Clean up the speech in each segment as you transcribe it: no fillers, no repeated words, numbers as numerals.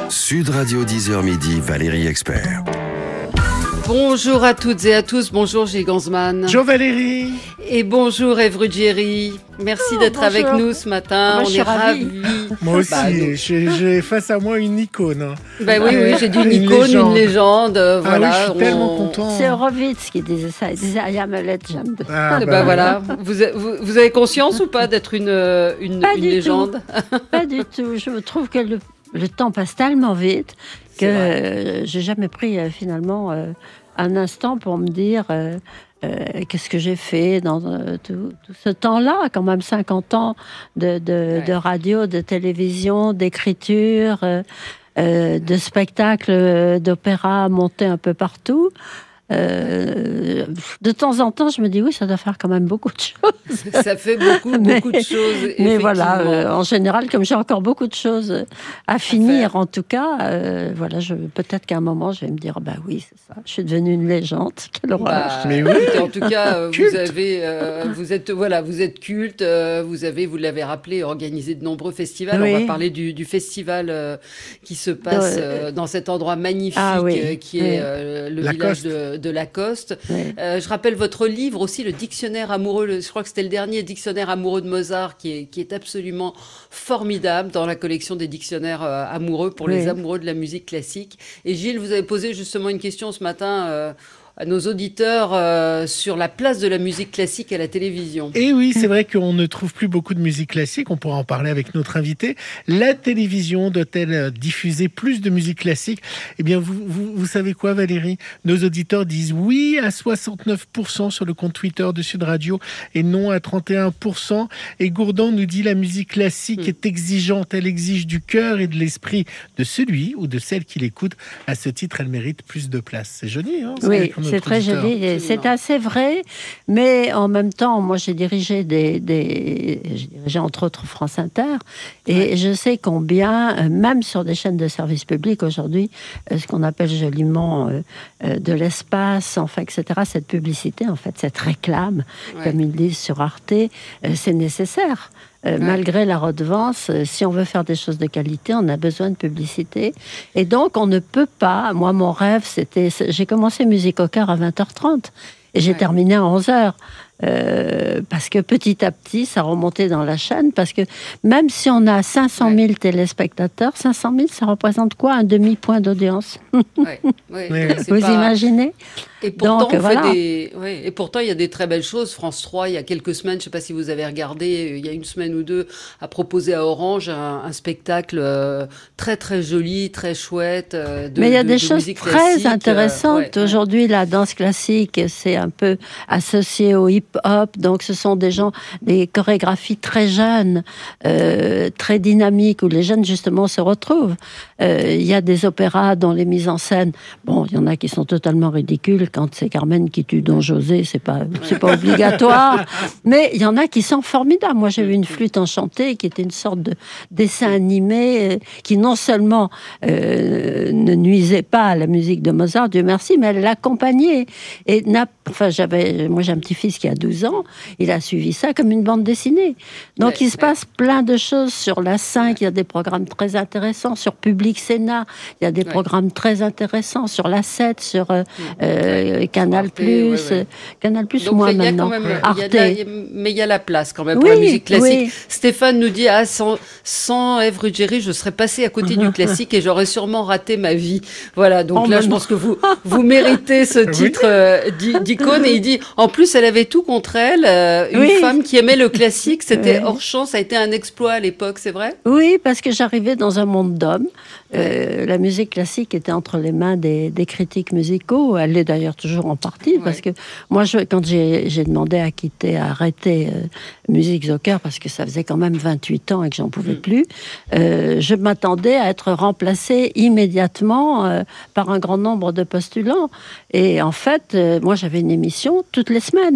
Sud Radio 10h midi, Valérie Expert. Bonjour à toutes et à tous, bonjour Gilles Gansman. Bonjour Valérie. Et bonjour Ève Ruggieri. Merci d'être avec nous ce matin, Moi, on est ravis. Moi aussi, j'ai face à moi une icône. Oui, j'ai dit une icône, une légende. Voilà, oui, je suis tellement content. C'est Horowitz qui disait ça, il disait I am a legend. Voilà. Vous avez conscience ou pas d'être une légende? Pas du tout, je trouve que le temps passe tellement vite que j'ai jamais pris finalement un instant pour me dire qu'est-ce que j'ai fait dans tout ce temps-là, quand même 50 ans de radio, de télévision, d'écriture, de spectacles, d'opéra montés un peu partout. De temps en temps, je me dis oui, ça doit faire quand même beaucoup de choses. Ça fait beaucoup de choses. Mais voilà, en général, comme j'ai encore beaucoup de choses à finir, en tout cas, voilà, peut-être qu'à un moment, je vais me dire, bah oui, c'est ça, je suis devenue une légende. Quelle horreur. Mais oui. En tout cas, vous êtes culte. Vous l'avez rappelé, organisé de nombreux festivals. Oui. On va parler du festival qui se passe dans cet endroit magnifique qui est le village de Lacoste. Oui. Je rappelle votre livre aussi, le dictionnaire amoureux, je crois que c'était le dernier dictionnaire amoureux de Mozart, qui est absolument formidable dans la collection des dictionnaires amoureux pour les amoureux de la musique classique. Et Gilles, vous avez posé justement une question ce matin à nos auditeurs sur la place de la musique classique à la télévision. Et oui, c'est vrai qu'on ne trouve plus beaucoup de musique classique, on pourra en parler avec notre invité. La télévision doit-elle diffuser plus de musique classique? Eh bien, vous savez quoi Valérie? Nos auditeurs disent oui à 69% sur le compte Twitter de Sud Radio et non à 31%. Et Gourdan nous dit la musique classique est exigeante, elle exige du cœur et de l'esprit de celui ou de celle qui l'écoute. À ce titre, elle mérite plus de place. C'est joli, hein? Oui. C'est très joli, c'est assez vrai, mais en même temps, moi j'ai dirigé entre autres France Inter, et je sais combien, même sur des chaînes de service public aujourd'hui, ce qu'on appelle joliment de l'espace, enfin, etc., cette publicité, en fait, cette réclame, comme ils disent sur Arte, c'est nécessaire. Malgré la redevance, si on veut faire des choses de qualité, on a besoin de publicité. Et donc, on ne peut pas... Moi, mon rêve, c'était... J'ai commencé Musique au cœur à 20h30 et j'ai terminé à 11h. Parce que petit à petit, ça remontait dans la chaîne. Parce que même si on a 500 000 téléspectateurs, 500 000, ça représente quoi? Un demi-point d'audience. Vous imaginez? Et pourtant, donc, et pourtant, il y a des très belles choses. France 3, il y a quelques semaines, je ne sais pas si vous avez regardé, il y a une semaine ou deux, a proposé à Orange un spectacle très très joli, très chouette. Mais il y a des choses très intéressantes. Aujourd'hui, la danse classique, c'est un peu associé au hip-hop. Donc, ce sont des chorégraphies très jeunes, très dynamiques, où les jeunes, justement, se retrouvent. Il y a des opéras dont les mises en scène, bon, il y en a qui sont totalement ridicules. Quand c'est Carmen qui tue Don José, c'est pas obligatoire. Mais il y en a qui sont formidables. Moi, j'ai vu une flûte enchantée qui était une sorte de dessin animé qui non seulement ne nuisait pas à la musique de Mozart, Dieu merci, mais elle l'accompagnait. Et moi, j'ai un petit-fils qui a 12 ans, il a suivi ça comme une bande dessinée. Donc, il se passe plein de choses sur la 5. Il y a des programmes très intéressants sur Public Sénat. Il y a des programmes très intéressants sur la 7, sur Canal+, Canal+, moi maintenant, Arte. Mais il y a la place quand même pour la musique classique. Stéphane nous dit, sans Ève Ruggieri, je serais passé à côté du classique et j'aurais sûrement raté ma vie. Voilà, donc je pense que vous méritez ce titre d'icône. Et il dit, en plus, elle avait tout contre elle. Une femme qui aimait le classique, c'était hors champ, ça a été un exploit à l'époque, c'est vrai? Oui, parce que j'arrivais dans un monde d'hommes. La musique classique était entre les mains des critiques musicaux. Elle l'est d'ailleurs toujours en partie, parce que moi, quand j'ai demandé à arrêter Musique au cœur, parce que ça faisait quand même 28 ans et que j'en pouvais plus, je m'attendais à être remplacée immédiatement par un grand nombre de postulants. Et en fait, moi, j'avais une émission toutes les semaines.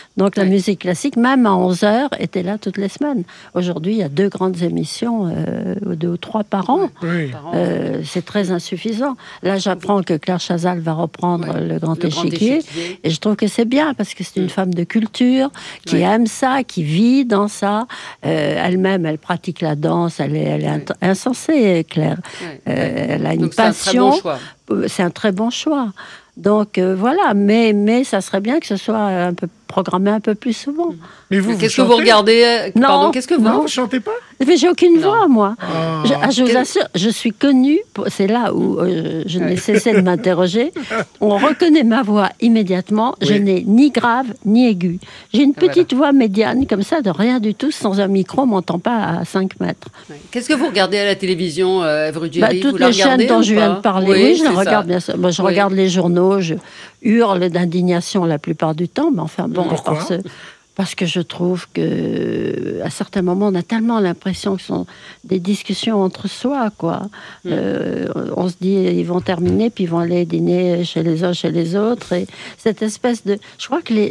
Donc la musique classique, même à 11h, était là toutes les semaines. Aujourd'hui, il y a 2 grandes émissions, 2 ou 3 par an. Oui. C'est très insuffisant. Là, j'apprends que Claire Chazal va reprendre le Grand Échiquier. Et je trouve que c'est bien, parce que c'est une femme de culture, qui aime ça, qui vit dans ça. Elle-même, elle pratique la danse, elle est insensée, Claire. Elle a une passion. C'est un très bon choix. Donc voilà, mais ça serait bien que ce soit un peu programmé un peu plus souvent. Mais vous, qu'est-ce que vous regardez? Non, pardon, qu'est-ce que vous... Non, vous chantez pas? Mais j'ai aucune voix, moi. Je vous assure, je suis connue, c'est là où je n'ai cessé de m'interroger. On reconnaît ma voix immédiatement. Je n'ai ni grave, ni aigu. J'ai une petite voix médiane, comme ça, de rien du tout, sans un micro, on ne m'entend pas à 5 mètres. Qu'est-ce que vous regardez à la télévision, Ève Ruggieri? Toutes les chaînes dont je viens de parler, oui, je les regarde bien sûr. Moi, je regarde les journaux, je hurle d'indignation la plupart du temps, mais enfin bon, parce que je trouve que à certains moments, on a tellement l'impression que ce sont des discussions entre soi, quoi. On se dit, ils vont terminer, puis ils vont aller dîner chez les uns, chez les autres. Et cette espèce de... Je crois que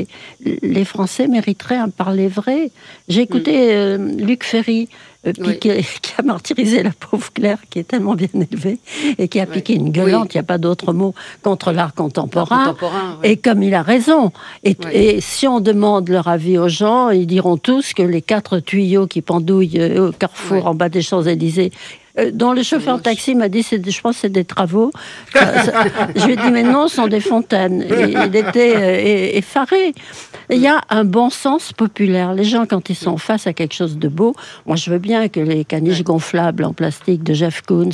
les Français mériteraient un parler vrai. J'ai écouté Luc Ferry, qui a martyrisé la pauvre Claire, qui est tellement bien élevée, et qui a piqué une gueulante, il n'y a pas d'autre mot, contre l'art contemporain. Et comme il a raison. Et si on demande leur avis aux gens, ils diront tous que les 4 tuyaux qui pendouillent au carrefour en bas des Champs-Élysées, dont le chauffeur de taxi m'a dit, je pense que c'est des travaux. Je lui ai dit, mais non, ce sont des fontaines. Et il était effaré. Il y a un bon sens populaire. Les gens, quand ils sont face à quelque chose de beau, moi je veux bien que les caniches gonflables en plastique de Jeff Koons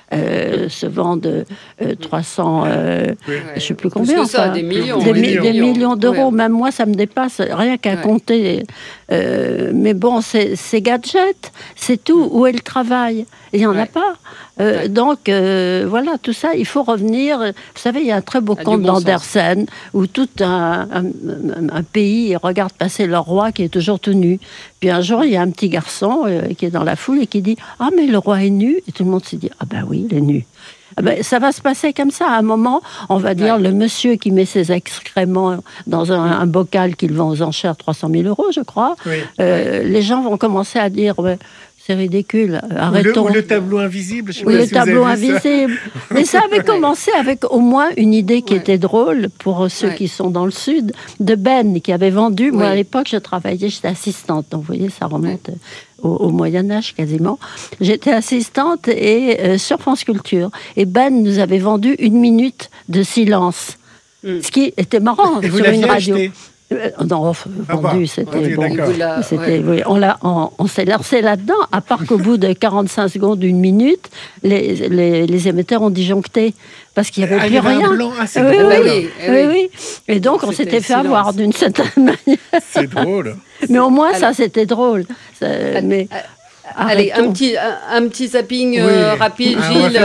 se vendent 300, je ne sais plus combien. Enfin, des millions. Des millions d'euros. Même moi, ça me dépasse, rien qu'à compter. Mais bon, c'est gadgets, c'est tout. Où est le travail? Il n'y en a pas. Donc, voilà, tout ça, il faut revenir. Vous savez, il y a un très beau conte d'Andersen où tout un pays regarde passer leur roi qui est toujours tout nu. Puis un jour, il y a un petit garçon qui est dans la foule et qui dit « Ah, mais le roi est nu !» Et tout le monde s'est dit « Ah ben oui, il est nu !» Ça va se passer comme ça. À un moment, on va dire le monsieur qui met ses excréments dans un bocal qu'il vend aux enchères 300 000 €, je crois. Les gens vont commencer à dire... C'est ridicule, arrêtons. Ou le tableau invisible. Je sais pas si le tableau invisible. Mais ça avait commencé avec au moins une idée qui était drôle pour ceux qui sont dans le sud, de Ben, qui avait vendu. Moi, à l'époque, je travaillais, j'étais assistante. Donc, vous voyez, ça remonte au Moyen-Âge quasiment. J'étais assistante et sur France Culture. Et Ben nous avait vendu 1 minute de silence. Ce qui était marrant sur une radio. Acheté. Non, vendu, c'était bon. On s'est lancé là-dedans, à part qu'au bout de 45 secondes, 1 minute, les émetteurs ont disjoncté. Parce qu'il n'y avait plus rien. Oui. Et donc, on s'était fait avoir d'une certaine manière. C'est drôle. Mais au moins, ça, c'était drôle. Allez, un petit zapping rapide, Gilles.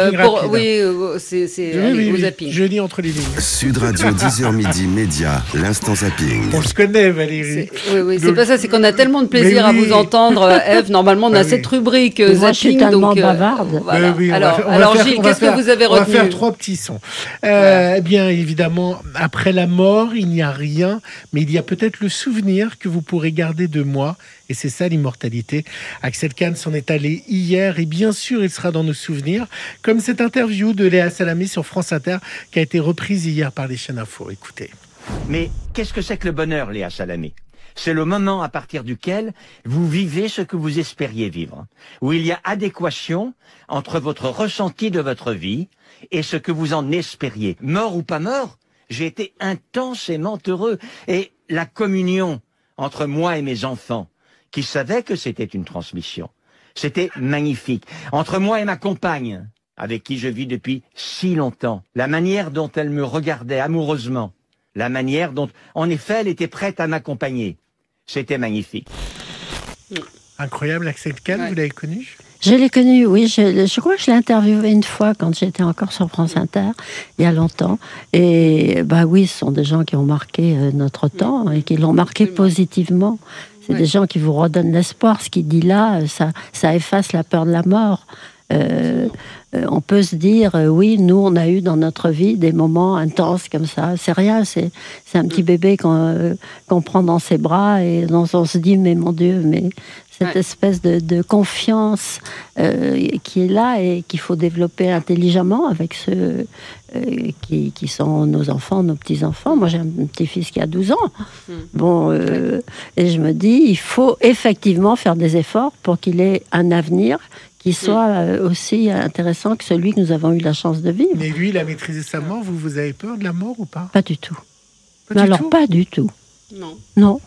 Au zapping. Je lis entre les lignes. Sud Radio 10h midi, média, l'instant zapping. On se connaît, Valérie. C'est pas ça, c'est qu'on a tellement de plaisir à vous entendre, Ève. Normalement, on a cette rubrique zapping. Moi, je suis tellement bavarde. Voilà. Alors, Gilles, qu'est-ce que vous avez retenu? On va faire 3 petits sons. Bien évidemment, après la mort, il n'y a rien, mais il y a peut-être le souvenir que vous pourrez garder de moi. Et c'est ça l'immortalité. Axel Kahn s'en est allé hier et bien sûr il sera dans nos souvenirs, comme cette interview de Léa Salamé sur France Inter qui a été reprise hier par les chaînes info. Écoutez. Mais qu'est-ce que c'est que le bonheur, Léa Salamé? C'est le moment à partir duquel vous vivez ce que vous espériez vivre, où il y a adéquation entre votre ressenti de votre vie et ce que vous en espériez. Mort ou pas mort, j'ai été intensément heureux. Et la communion entre moi et mes enfants, qui savaient que c'était une transmission. C'était magnifique. Entre moi et ma compagne, avec qui je vis depuis si longtemps, la manière dont elle me regardait amoureusement, la manière dont, en effet, elle était prête à m'accompagner, c'était magnifique. Incroyable, Axel Kahn, vous l'avez connu? Je l'ai connu, oui. Je crois que je l'ai interviewé une fois quand j'étais encore sur France Inter, il y a longtemps. Et oui, ce sont des gens qui ont marqué notre temps et qui l'ont marqué positivement. C'est des gens qui vous redonnent l'espoir. Ce qu'il dit là, ça efface la peur de la mort. On peut se dire, oui, nous, on a eu dans notre vie des moments intenses comme ça. C'est rien, c'est un petit bébé qu'on prend dans ses bras et dont on se dit, mais mon Dieu, mais cette espèce de confiance qui est là et qu'il faut développer intelligemment avec ceux qui sont nos enfants, nos petits-enfants. Moi, j'ai un petit-fils qui a 12 ans. Bon, et je me dis, il faut effectivement faire des efforts pour qu'il ait un avenir qui soit aussi intéressant que celui que nous avons eu la chance de vivre. Mais lui, il a maîtrisé sa mort. Vous avez peur de la mort ou pas? Pas du tout. Pas du tout. Non.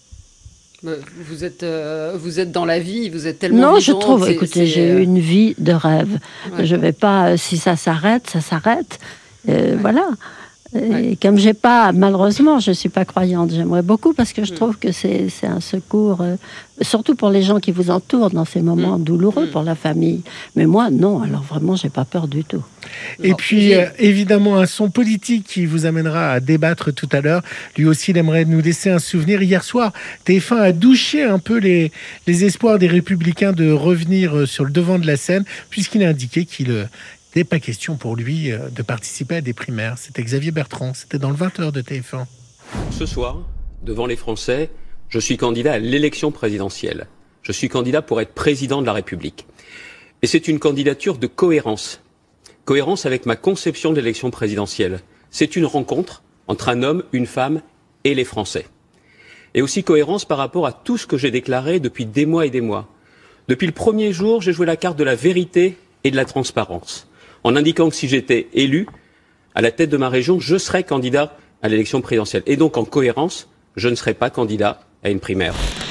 Vous êtes dans la vie, vous êtes tellement vivante. Je trouve, écoutez, j'ai eu une vie de rêve. Je vais pas, si ça s'arrête, ça s'arrête. Voilà. Et comme malheureusement, je suis pas croyante. J'aimerais beaucoup parce que je trouve que c'est un secours, surtout pour les gens qui vous entourent dans ces moments douloureux pour la famille. Mais moi, non. Alors vraiment, j'ai pas peur du tout. Et puis, évidemment, un son politique qui vous amènera à débattre tout à l'heure. Lui aussi, il aimerait nous laisser un souvenir. Hier soir, TF1 a douché un peu les espoirs des Républicains de revenir sur le devant de la scène, puisqu'il a indiqué qu'il n'était pas question pour lui de participer à des primaires. C'était Xavier Bertrand, c'était dans le 20h de TF1. Ce soir, devant les Français, je suis candidat à l'élection présidentielle. Je suis candidat pour être président de la République. Et c'est une candidature de cohérence. Cohérence avec ma conception de l'élection présidentielle. C'est une rencontre entre un homme, une femme et les Français. Et aussi cohérence par rapport à tout ce que j'ai déclaré depuis des mois et des mois. Depuis le premier jour, j'ai joué la carte de la vérité et de la transparence, en indiquant que si j'étais élu à la tête de ma région, je serais candidat à l'élection présidentielle. Et donc, en cohérence, je ne serais pas candidat à une primaire.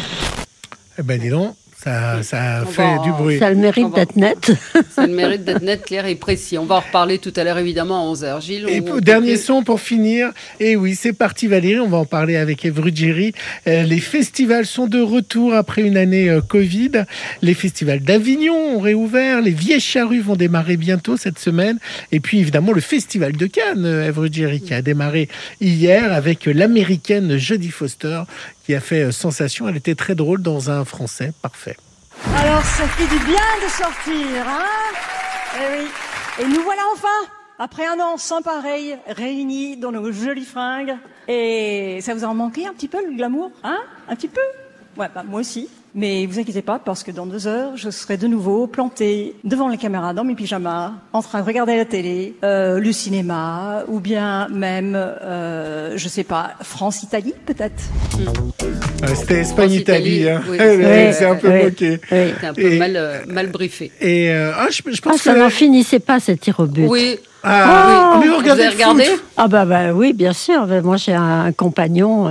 Eh ben, dis donc. Ça fait du bruit. Ça a le mérite d'être net. Ça a le mérite d'être net, clair et précis. On va en reparler tout à l'heure, évidemment, à 11h. Gilles, et dernier son pour finir. Et oui, c'est parti Valérie, on va en parler avec Ève Ruggieri. Les festivals sont de retour après une année Covid. Les festivals d'Avignon ont réouvert. Les Vieilles Charrues vont démarrer bientôt cette semaine. Et puis évidemment, le festival de Cannes, Ève Ruggieri, qui a démarré hier avec l'américaine Jodie Foster, qui a fait sensation. Elle était très drôle dans un français parfait. Alors, ça fait du bien de sortir, hein? Eh oui. Et nous voilà enfin, après un an sans pareil, réunis dans nos jolies fringues. Et ça vous a manqué un petit peu, le glamour? Hein? Un petit peu? Ouais, bah, moi aussi. Mais vous inquiétez pas, parce que dans 2 heures, je serai de nouveau plantée devant les caméras, dans mes pyjamas, en train de regarder la télé, le cinéma, ou bien même, je sais pas, France-Italie, peut-être. C'était Espagne-Italie, hein. Oui, c'est un peu moqué. C'était un peu mal briefé. Et je pense que ça n'en finissait pas, cette tir au but. Oui. Ah, oui. Mais Vous avez regardé? Ah bah oui, bien sûr. Moi, j'ai un compagnon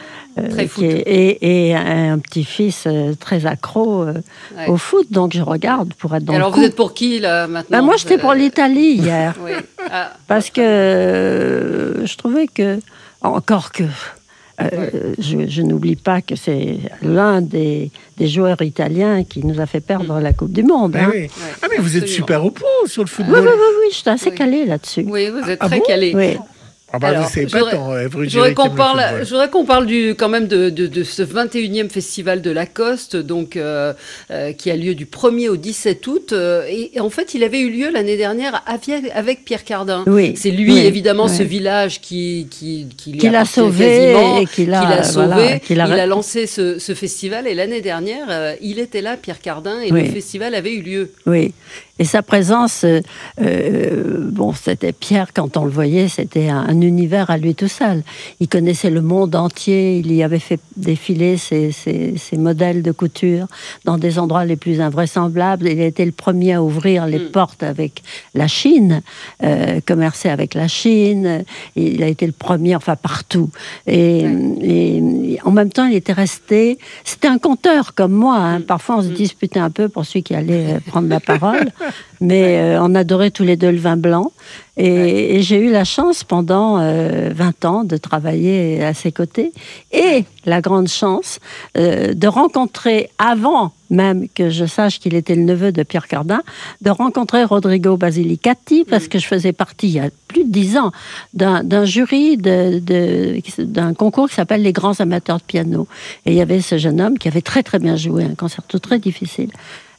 et un petit-fils très accro au foot, donc je regarde pour être dans le coup. Alors, vous êtes pour qui, là, maintenant? Moi, j'étais pour l'Italie hier. Oui. Parce que je trouvais que, encore que, je n'oublie pas que c'est l'un des joueurs italiens qui nous a fait perdre la Coupe du Monde. Hein. Oui. Ah, mais vous êtes super au point sur le football. Oui, je suis assez calée là-dessus. Oui, vous êtes très calée. Oui. Ah bah, alors, c'est pas tant, je voudrais qu'on parle quand même de ce 21e festival de Lacoste, donc qui a lieu du 1er au 17 août. Et en fait, il avait eu lieu l'année dernière avec Pierre Cardin. Oui. C'est lui, évidemment, ce village qui l'a sauvé et qui l'a sauvé. Il a lancé ce festival et l'année dernière, il était là, Pierre Cardin, et le festival avait eu lieu. Oui. Et sa présence, c'était Pierre, quand on le voyait, c'était un univers à lui tout seul. Il connaissait le monde entier, il y avait fait défiler ses modèles de couture dans des endroits les plus invraisemblables. Il a été le premier à ouvrir les portes avec la Chine, commercer avec la Chine. Il a été le premier, enfin partout. Et en même temps, il était resté... C'était un conteur comme moi. Hein. Parfois, on se disputait un peu pour celui qui allait prendre la parole. Mais on adorait tous les deux le vin blanc. Et j'ai eu la chance pendant 20 ans de travailler à ses côtés. Et la grande chance de rencontrer, avant même que je sache qu'il était le neveu de Pierre Cardin, de rencontrer Rodrigo Basilicati, parce que je faisais partie, il y a plus de 10 ans, d'un jury d'un concours qui s'appelle les grands amateurs de piano. Et il y avait ce jeune homme qui avait très très bien joué, un concerto très difficile.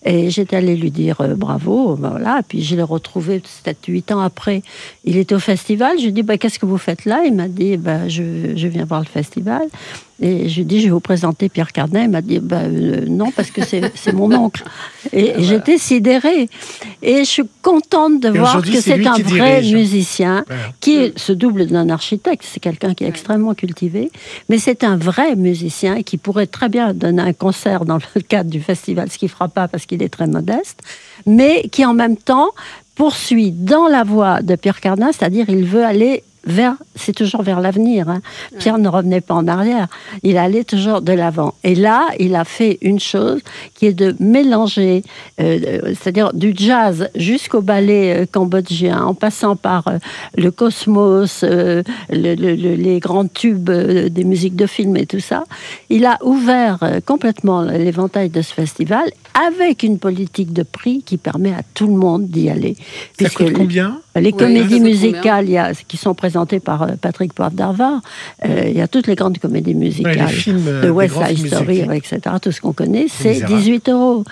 Et j'étais allée lui dire bravo, voilà. Puis je l'ai retrouvé peut-être 8 ans après. Il était au festival. Je lui ai dit, qu'est-ce que vous faites là? Il m'a dit, je viens voir le festival. Et je lui ai dit, je vais vous présenter Pierre Cardin. Il m'a dit, non, parce que c'est mon oncle. Et j'étais sidérée. Et je suis contente de voir que c'est un vrai musicien qui se double d'un architecte. C'est quelqu'un qui est extrêmement cultivé. Mais c'est un vrai musicien qui pourrait très bien donner un concert dans le cadre du festival, ce qu'il ne fera pas parce qu'il est très modeste, mais qui en même temps poursuit dans la voie de Pierre Cardin, c'est-à-dire il veut aller c'est toujours vers l'avenir. Hein. Pierre ne revenait pas en arrière. Il allait toujours de l'avant. Et là, il a fait une chose qui est de mélanger, c'est-à-dire du jazz jusqu'au ballet cambodgien, en passant par le cosmos, les grands tubes des musiques de film et tout ça. Il a ouvert complètement l'éventail de ce festival avec une politique de prix qui permet à tout le monde d'y aller. Ça coûte combien ? Les comédies musicales qui sont présentées par Patrick Poivre-d'Arvor, il y a toutes les grandes comédies musicales, les films, de West Side Story, etc., tout ce qu'on connaît, c'est 18 €.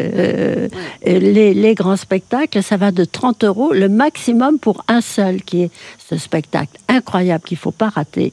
Les grands spectacles, ça va de 30 €, le maximum pour un seul, qui est ce spectacle incroyable qu'il ne faut pas rater,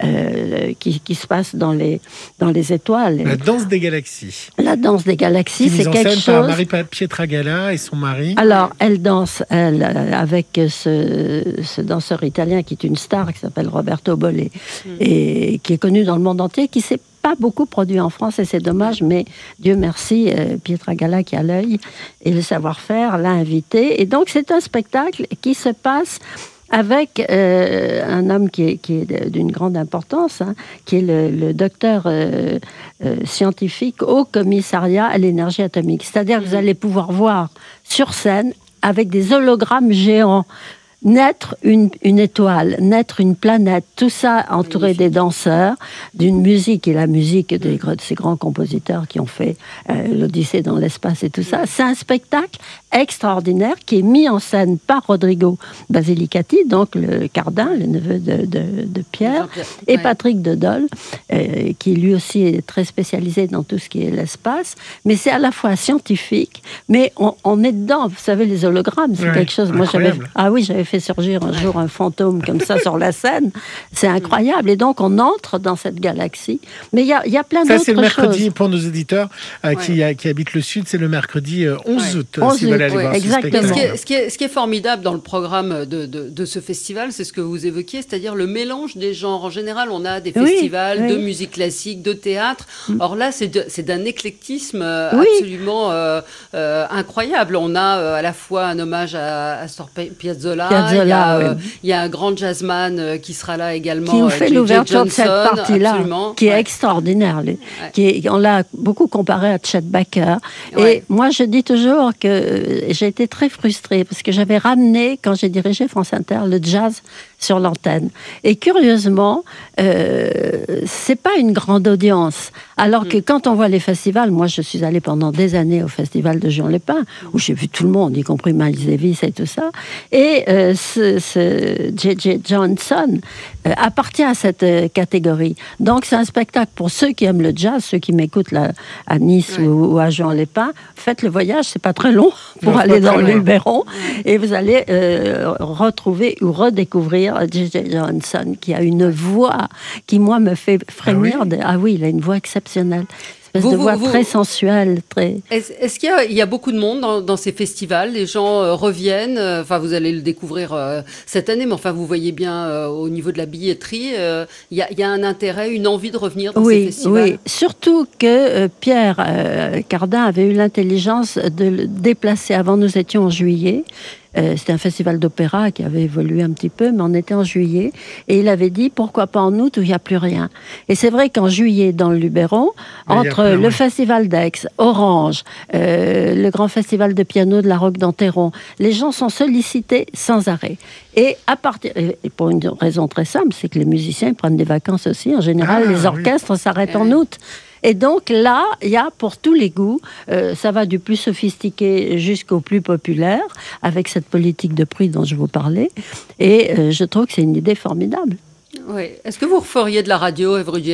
qui se passe dans les étoiles. La danse des galaxies. La danse des galaxies, c'est quelque chose... par Marie Pietragala et son mari. Alors, elle danse, avec ce danseur italien qui est une star, qui s'appelle Roberto Bolle, et qui est connu dans le monde entier, qui s'est pas beaucoup produit en France, et c'est dommage, mais Dieu merci, Pietragala qui a l'œil et le savoir-faire l'a invité. Et donc, c'est un spectacle qui se passe avec un homme qui est d'une grande importance, qui est le docteur scientifique au commissariat à l'énergie atomique. C'est-à-dire que vous allez pouvoir voir sur scène, avec des hologrammes géants, naître une étoile, naître une planète, tout ça entouré des danseurs, d'une musique, et la musique de ces grands compositeurs qui ont fait l'Odyssée dans l'espace et tout ça. C'est un spectacle extraordinaire qui est mis en scène par Rodrigo Basilicati, donc le Cardin, le neveu de Pierre, et Patrick de Dole, qui lui aussi est très spécialisé dans tout ce qui est l'espace. Mais c'est à la fois scientifique, mais on est dedans. Vous savez, les hologrammes, c'est quelque chose... Moi, j'avais fait surgir un jour un fantôme comme ça sur la scène. C'est incroyable. Et donc, on entre dans cette galaxie. Mais il y a plein d'autres choses. Ça, c'est le mercredi, pour nos éditeurs qui habitent le Sud, c'est le mercredi 11 août. Si vous voulez aller voir exactement. Ce qui est formidable dans le programme de ce festival, c'est ce que vous évoquiez, c'est-à-dire le mélange des genres. En général, on a des festivals de musique classique, de théâtre. Or là, c'est d'un éclectisme absolument incroyable. On a à la fois un hommage à Astor Piazzolla. Il y a un grand jazzman qui sera là également. Qui nous fait l'ouverture de cette partie-là, qui est extraordinaire. On l'a beaucoup comparé à Chet Baker. Et moi, je dis toujours que j'ai été très frustrée parce que j'avais ramené, quand j'ai dirigé France Inter, le jazz sur l'antenne. Et curieusement, c'est pas une grande audience. Alors que quand on voit les festivals, moi je suis allée pendant des années au festival de Juan-les-Pins, où j'ai vu tout le monde, y compris Miles Davis et tout ça. Et ce J.J. Johnson appartient à cette catégorie. Donc c'est un spectacle pour ceux qui aiment le jazz, ceux qui m'écoutent là, à Nice ou à Juan-les-Pins. Faites le voyage, c'est pas très long pour aller dans le Luberon, et vous allez retrouver ou redécouvrir J.J. Johnson, qui a une voix qui, moi, me fait frémir. Il a une voix exceptionnelle. Une espèce de voix très sensuelle. Est-ce qu'il y a beaucoup de monde dans ces festivals? Les gens reviennent. Enfin, vous allez le découvrir cette année, mais enfin, vous voyez bien au niveau de la billetterie, il y a un intérêt, une envie de revenir dans ces festivals. Oui, surtout que Pierre Cardin avait eu l'intelligence de le déplacer. Avant, nous étions en juillet. C'était un festival d'opéra qui avait évolué un petit peu, mais on était en juillet. Et il avait dit, pourquoi pas en août où il n'y a plus rien. Et c'est vrai qu'en juillet, dans le Luberon, entre le festival d'Aix, Orange, le grand festival de piano de la Roque d'Enterron, les gens sont sollicités sans arrêt. Et pour une raison très simple, c'est que les musiciens prennent des vacances aussi. En général, les orchestres s'arrêtent en août. Et donc là, il y a pour tous les goûts, ça va du plus sophistiqué jusqu'au plus populaire, avec cette politique de prix dont je vous parlais. Et je trouve que c'est une idée formidable. Oui. Est-ce que vous referiez de la radio, Ève Ruggieri ?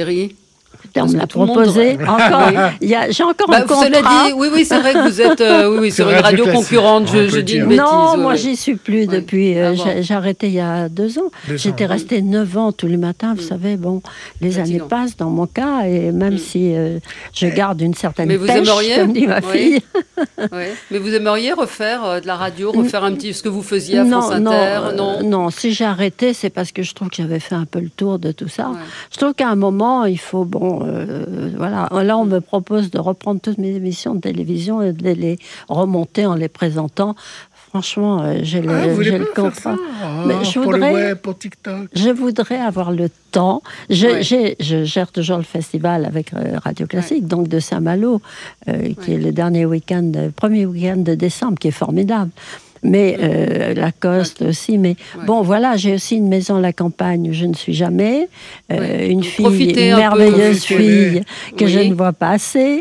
On me l'a proposé. Encore, j'ai encore un contrat. Cela dit, oui, c'est vrai que vous êtes sur une radio concurrente. Je dis une bêtise. Non, moi, j'y suis plus depuis. J'ai arrêté il y a 2 ans. J'étais restée 9 ans tous les matins. Vous savez, bon, les années passent dans mon cas, et même si je garde une certaine pêche, comme dit ma fille. Mais vous aimeriez refaire de la radio, refaire un petit ce que vous faisiez à France Inter? Non, si j'ai arrêté, c'est parce que je trouve que j'avais fait un peu le tour de tout ça. Je trouve qu'à un moment, il faut, voilà. Là, on me propose de reprendre toutes mes émissions de télévision et de les remonter en les présentant. Franchement, j'ai le contrat. Mais pour le web, pour TikTok. Je voudrais avoir le temps. Je gère toujours le festival avec Radio Classique, donc de Saint-Malo, qui est le premier week-end de décembre, qui est formidable. Mais Lacoste aussi. Mais bon, voilà, j'ai aussi une maison à la campagne où je ne suis jamais. Une merveilleuse fille que je ne vois pas assez.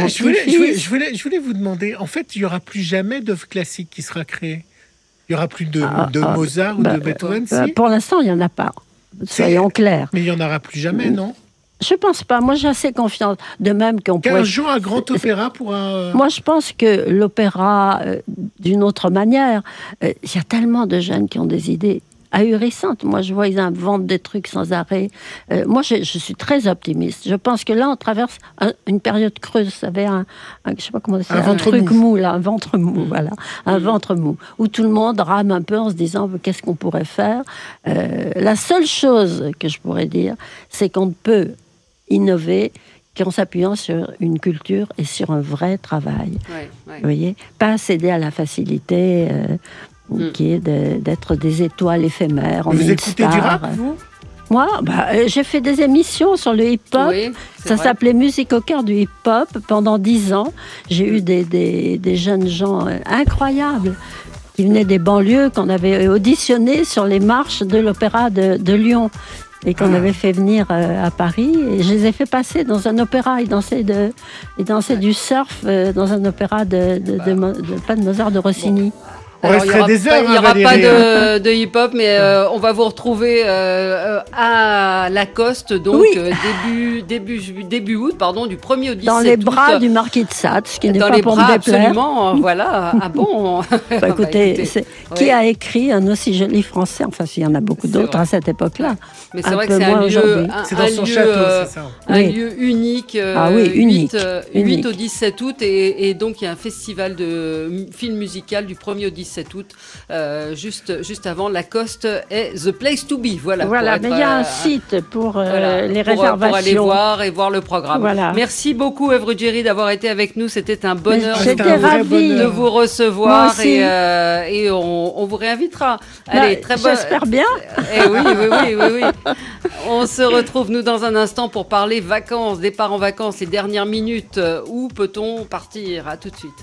Je voulais vous demander, en fait, il n'y aura plus jamais d'œuvre classique qui sera créée. Il n'y aura plus de Mozart ou de Beethoven, pour l'instant, il n'y en a pas. Soyons clairs. Mais il n'y en aura plus jamais, non? Je pense pas. Moi, j'ai assez confiance. De même qu'on pourrait... Un jour, un grand opéra pourra... Moi, je pense que l'opéra, d'une autre manière, il y a tellement de jeunes qui ont des idées ahurissantes. Moi, je vois, ils inventent des trucs sans arrêt. Moi, je suis très optimiste. Je pense que là, on traverse une période creuse. Vous savez, je sais pas comment c'est, un truc mou, là, un ventre mou, voilà. Un ventre mou, où tout le monde rame un peu en se disant qu'est-ce qu'on pourrait faire. La seule chose que je pourrais dire, c'est qu'on peut innover qu'en s'appuyant sur une culture et sur un vrai travail. Vous voyez, pas céder à la facilité qui est d'être des étoiles éphémères. Vous écoutez du rap, vous? Moi, j'ai fait des émissions sur le hip-hop. Ça s'appelait Musique au cœur du hip-hop pendant 10 ans. J'ai eu des jeunes gens incroyables qui venaient des banlieues, qu'on avait auditionnés sur les marches de l'opéra de Lyon. Et qu'on avait fait venir à Paris, et je les ai fait passer dans un opéra. Ils dansaient du surf dans un opéra pas de Mozart, de Rossini. On resterait des heures. Il n'y aura pas de hip-hop, mais on va vous retrouver à Lacoste, donc début août, du 1er au 17 août. Dans les bras du marquis de Sade, ce qui n'est pas pour me déplaire. Absolument, voilà. Ah bon? Écoutez, qui a écrit un aussi joli français? Enfin, il y en a beaucoup d'autres à cette époque-là. Mais c'est vrai que c'est un lieu, c'est dans son château, c'est ça. Un lieu unique. Unique. 8 au 17 août, et donc il y a un festival de film musical du 1er au 17 août, juste avant Lacoste et The Place to Be. Voilà, mais il y a un site pour les réservations. Pour aller voir le programme. Voilà. Merci beaucoup, Ève Ruggieri, d'avoir été avec nous. C'était un bonheur de vous recevoir, et on vous réinvitera. Allez, très bonne. J'espère bien. Oui. On se retrouve, nous, dans un instant pour parler vacances, départ en vacances, les dernières minutes. Où peut-on partir? À tout de suite.